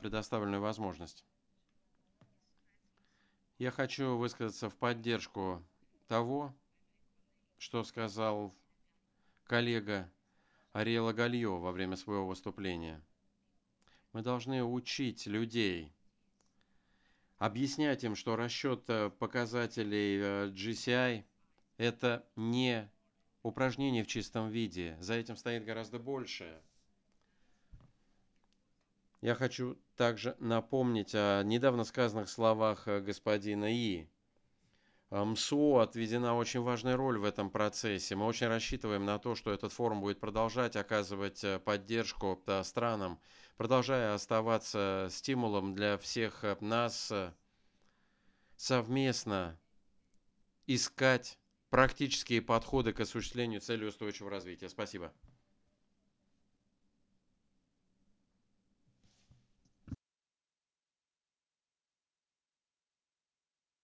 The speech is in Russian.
предоставленную возможность. Я хочу высказаться в поддержку того, что сказал коллега Ариэла Гальо во время своего выступления. Мы должны учить людей, объяснять им, что расчет показателей GCI – это не упражнение в чистом виде. За этим стоит гораздо большее. Я хочу также напомнить о недавно сказанных словах господина И. МСО отведена очень важная роль в этом процессе. Мы очень рассчитываем на то, что этот форум будет продолжать оказывать поддержку странам, продолжая оставаться стимулом для всех нас совместно искать практические подходы к осуществлению целей устойчивого развития. Спасибо.